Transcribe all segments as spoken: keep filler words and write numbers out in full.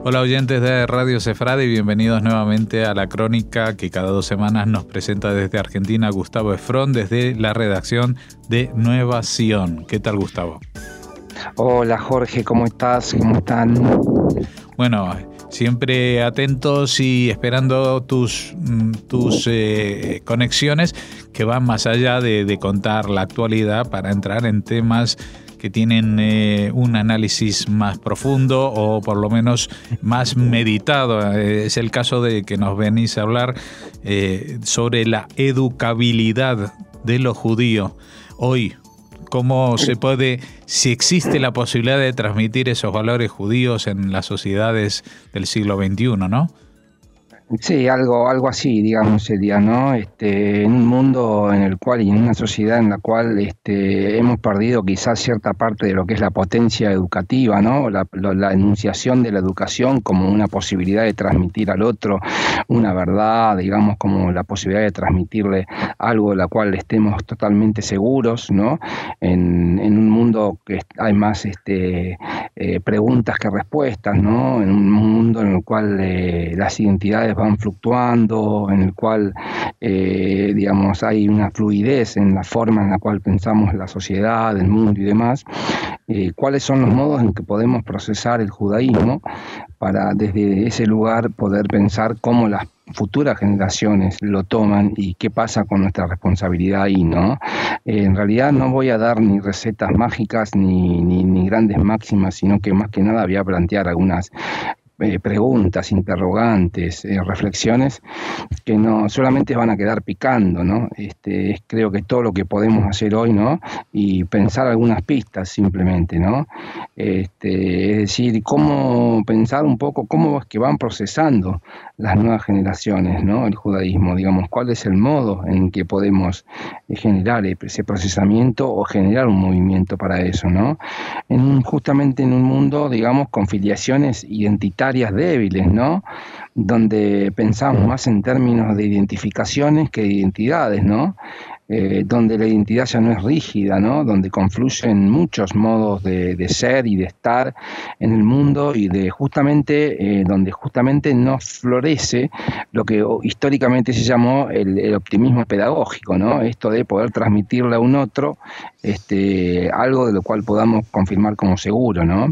Hola oyentes de Radio Sefrade y bienvenidos nuevamente a la crónica que cada dos semanas nos presenta desde Argentina Gustavo Efrón desde la redacción de Nueva Sion. ¿Qué tal, Gustavo? Hola Jorge, ¿cómo estás? ¿Cómo están? Bueno, siempre atentos y esperando tus, tus eh, conexiones que van más allá de, de contar la actualidad para entrar en temas que tienen eh, un análisis más profundo o por lo menos más meditado. Eh, es el caso de que nos venís a hablar eh, sobre la educabilidad de los judíos hoy. ¿Cómo se puede, si existe la posibilidad de transmitir esos valores judíos en las sociedades del siglo veintiuno, ¿no? Sí, algo, algo así, digamos, sería, ¿no? Este, en un mundo en el cual y en una sociedad en la cual este, hemos perdido quizás cierta parte de lo que es la potencia educativa, ¿no? La, la, la enunciación de la educación como una posibilidad de transmitir al otro una verdad, digamos, como la posibilidad de transmitirle algo de la cual estemos totalmente seguros, ¿no? En, en un mundo que hay más este, eh, preguntas que respuestas, ¿no? En un mundo en el cual eh, las identidades van fluctuando, en el cual, eh, digamos, hay una fluidez en la forma en la cual pensamos la sociedad, el mundo y demás. Eh, ¿Cuáles son los modos en que podemos procesar el judaísmo para desde ese lugar poder pensar cómo las futuras generaciones lo toman y qué pasa con nuestra responsabilidad ahí, ¿no? Eh, en realidad no voy a dar ni recetas mágicas ni, ni, ni grandes máximas, sino que más que nada voy a plantear algunas Eh, preguntas, interrogantes, eh, reflexiones que no solamente van a quedar picando, ¿no? Este, es, creo que todo lo que podemos hacer hoy, ¿no? Y pensar algunas pistas simplemente, ¿no? Este, es decir, cómo pensar un poco cómo es que van procesando las nuevas generaciones, ¿no? El judaísmo, digamos, cuál es el modo en que podemos generar ese procesamiento o generar un movimiento para eso, ¿no? En un, justamente en un mundo, digamos, con filiaciones identitarias débiles, ¿no? Donde pensamos más en términos de identificaciones que de identidades, ¿no? Eh, donde la identidad ya no es rígida, ¿no? Donde confluyen muchos modos de, de ser y de estar en el mundo y de justamente, eh, donde justamente no florece lo que históricamente se llamó el, el optimismo pedagógico, ¿no? Esto de poder transmitirle a un otro este, algo de lo cual podamos confirmar como seguro, ¿no?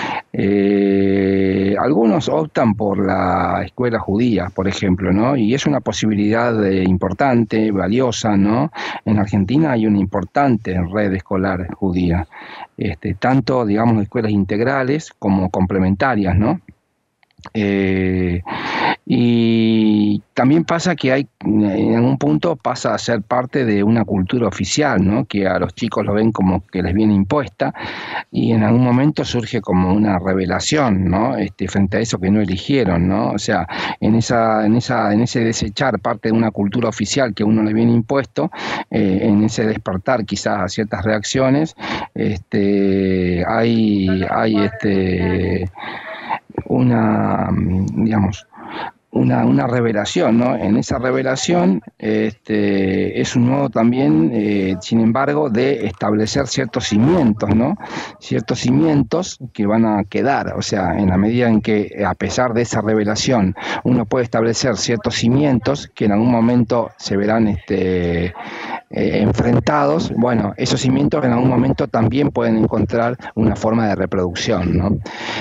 Eh, algunos optan por la escuela judía, por ejemplo, ¿no? Y es una posibilidad eh, importante, valiosa, ¿no? En Argentina hay una importante red escolar judía, este, tanto, digamos, de escuelas integrales como complementarias, ¿no? Eh, y también pasa que hay, en algún punto pasa a ser parte de una cultura oficial, ¿no? Que a los chicos lo ven como que les viene impuesta y en algún momento surge como una revelación, ¿no? Este, frente a eso que no eligieron, ¿no? O sea, en esa, en esa, en ese desechar parte de una cultura oficial que a uno le viene impuesto, eh, en ese despertar quizás a ciertas reacciones, este, hay, hay este una, digamos, una, una revelación, ¿no? En esa revelación este, es un modo también, eh, sin embargo, de establecer ciertos cimientos, ¿no? Ciertos cimientos que van a quedar, o sea, en la medida en que, a pesar de esa revelación, uno puede establecer ciertos cimientos que en algún momento se verán este, Eh, enfrentados, bueno, esos cimientos en algún momento también pueden encontrar una forma de reproducción, ¿no?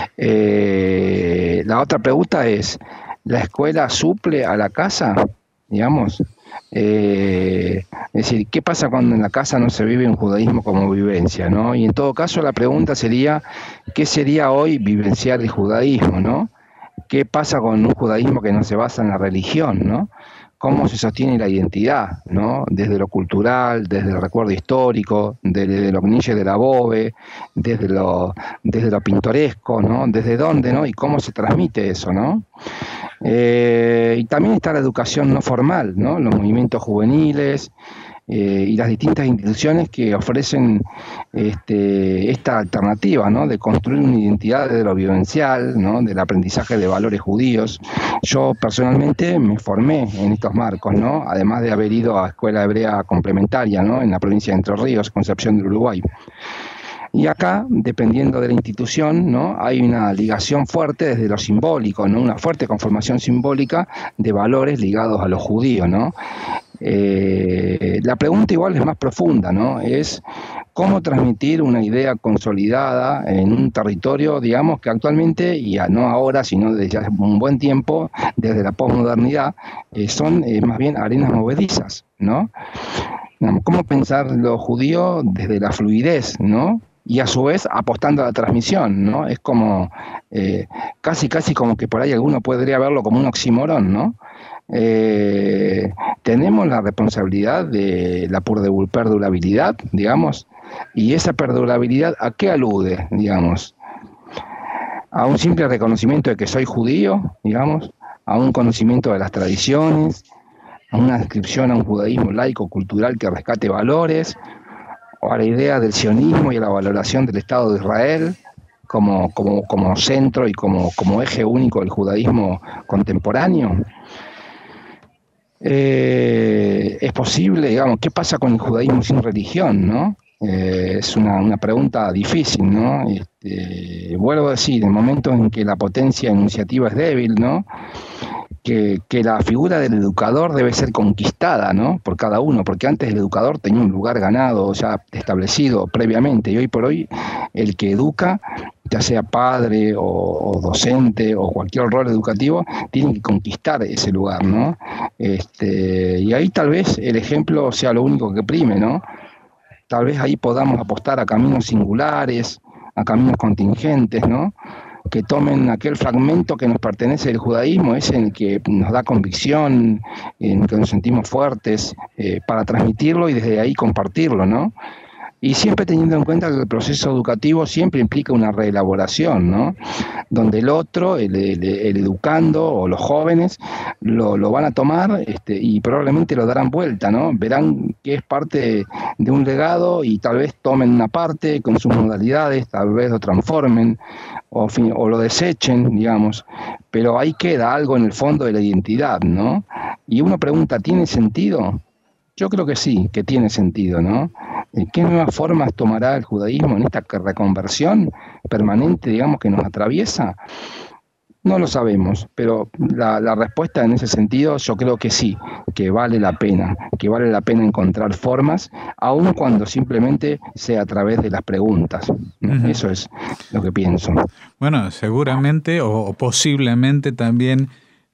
Eh, la otra pregunta es, ¿la escuela suple a la casa? Digamos, eh, es decir, ¿qué pasa cuando en la casa no se vive un judaísmo como vivencia, ¿no? Y en todo caso la pregunta sería, ¿qué sería hoy vivenciar el judaísmo, ¿no? ¿Qué pasa con un judaísmo que no se basa en la religión, ¿no? Cómo se sostiene la identidad, ¿no? Desde lo cultural, desde el recuerdo histórico, desde lo niche de la Bove, desde lo, desde lo pintoresco, ¿no? Desde dónde, ¿no? Y cómo se transmite eso, ¿no? Eh, y también está la educación no formal, ¿no? Los movimientos juveniles, eh, y las distintas instituciones que ofrecen este, esta alternativa, ¿no? De construir una identidad de lo vivencial, ¿no? Del aprendizaje de valores judíos. Yo personalmente me formé en estos marcos, ¿no? Además de haber ido a escuela hebrea complementaria, ¿no? En la provincia de Entre Ríos, Concepción del Uruguay. Y acá, dependiendo de la institución, ¿no?, hay una ligación fuerte desde lo simbólico, ¿no?, una fuerte conformación simbólica de valores ligados a lo judío, ¿no? Eh, la pregunta igual es más profunda, ¿no? Es cómo transmitir una idea consolidada en un territorio, digamos, que actualmente, y no ahora, sino desde hace un buen tiempo, desde la posmodernidad, eh, son eh, más bien arenas movedizas, ¿no? ¿Cómo pensar lo judío desde la fluidez, ¿no?, y a su vez apostando a la transmisión, ¿no? Es como, eh, casi casi como que por ahí alguno podría verlo como un oxímoron, ¿no? Eh, tenemos la responsabilidad de la perdurabilidad, digamos, y esa perdurabilidad, ¿a qué alude, digamos? A un simple reconocimiento de que soy judío, digamos, a un conocimiento de las tradiciones, a una descripción a un judaísmo laico cultural que rescate valores, o a la idea del sionismo y a la valoración del Estado de Israel como, como, como centro y como, como eje único del judaísmo contemporáneo. Eh, es posible, digamos, ¿qué pasa con el judaísmo sin religión, no? Eh, es una, una pregunta difícil, ¿no? Este, vuelvo a decir, en momentos en que la potencia enunciativa es débil, ¿no?, Que, que la figura del educador debe ser conquistada, ¿no?, por cada uno, porque antes el educador tenía un lugar ganado, ya establecido previamente, y hoy por hoy el que educa, ya sea padre o, o docente o cualquier rol educativo, tiene que conquistar ese lugar, ¿no? Este, y ahí tal vez el ejemplo sea lo único que prime, ¿no? Tal vez ahí podamos apostar a caminos singulares, a caminos contingentes, ¿no?, que tomen aquel fragmento que nos pertenece del judaísmo, ese en el que nos da convicción, en el que nos sentimos fuertes, eh, para transmitirlo y desde ahí compartirlo, ¿no? Y siempre teniendo en cuenta que el proceso educativo siempre implica una reelaboración, ¿no?, donde el otro, el, el, el educando o los jóvenes, lo, lo van a tomar este, y probablemente lo darán vuelta, ¿no? Verán que es parte de un legado y tal vez tomen una parte con sus modalidades, tal vez lo transformen o, o lo desechen, digamos, pero ahí queda algo en el fondo de la identidad, ¿no? Y uno pregunta, ¿tiene sentido? Yo creo que sí, que tiene sentido, ¿no? ¿Qué nuevas formas tomará el judaísmo en esta reconversión permanente, digamos, que nos atraviesa? No lo sabemos, pero la, la respuesta en ese sentido yo creo que sí, que vale la pena, que vale la pena encontrar formas, aun cuando simplemente sea a través de las preguntas. Uh-huh. Eso es lo que pienso. Bueno, seguramente o posiblemente también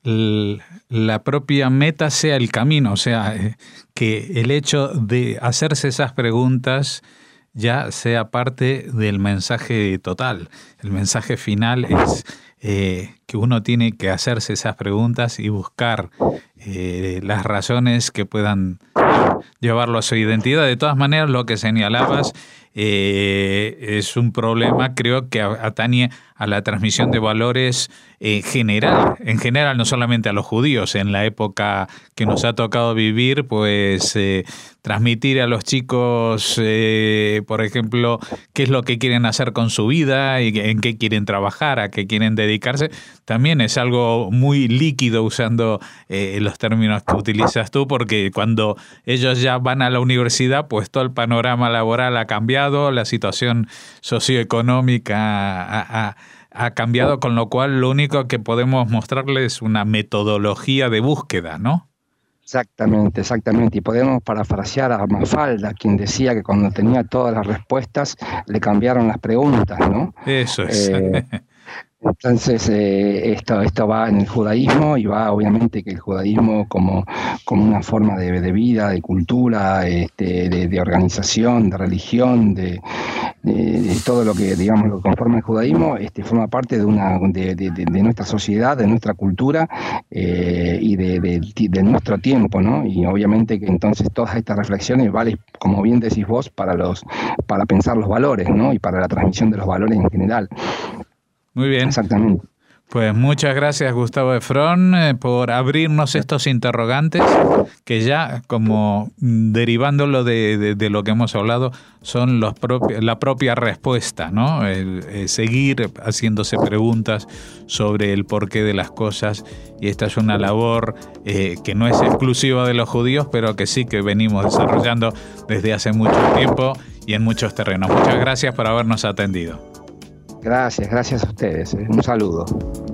la propia meta sea el camino, o sea, que el hecho de hacerse esas preguntas ya sea parte del mensaje total. El mensaje final es eh, que uno tiene que hacerse esas preguntas y buscar eh, las razones que puedan llevarlo a su identidad. De todas maneras, lo que señalabas eh, es un problema, creo que atañe a la transmisión de valores en general, en general, no solamente a los judíos. En la época que nos ha tocado vivir, pues eh, transmitir a los chicos, eh, por ejemplo, qué es lo que quieren hacer con su vida y en qué quieren trabajar, a qué quieren dedicarse, también es algo muy líquido usando eh, los términos que utilizas tú, porque cuando ellos ya van a la universidad, pues todo el panorama laboral ha cambiado, la situación socioeconómica ha, ha, ha cambiado, con lo cual lo único que podemos mostrarles es una metodología de búsqueda, ¿no? Exactamente, exactamente. Y podemos parafrasear a Mafalda, quien decía que cuando tenía todas las respuestas le cambiaron las preguntas, ¿no? Eso es. Eh, Entonces, eh, esto, esto va en el judaísmo y va obviamente que el judaísmo como, como una forma de, de vida, de cultura, este, de, de organización, de religión, de, de, de todo lo que, digamos, lo que conforma el judaísmo, este, forma parte de, una, de, de, de nuestra sociedad, de nuestra cultura eh, y de, de, de nuestro tiempo, ¿no? Y obviamente que entonces todas estas reflexiones valen, como bien decís vos, para, los, para pensar los valores, ¿no? Y para la transmisión de los valores en general. Muy bien. Exactamente. Pues muchas gracias, Gustavo Efrón, eh, por abrirnos estos interrogantes que ya, como derivándolo de, de, de lo que hemos hablado, son los propi- la propia respuesta, ¿no? El, el seguir haciéndose preguntas sobre el porqué de las cosas, y esta es una labor eh, que no es exclusiva de los judíos, pero que sí que venimos desarrollando desde hace mucho tiempo y en muchos terrenos. Muchas gracias por habernos atendido. Gracias, gracias a ustedes. Un saludo.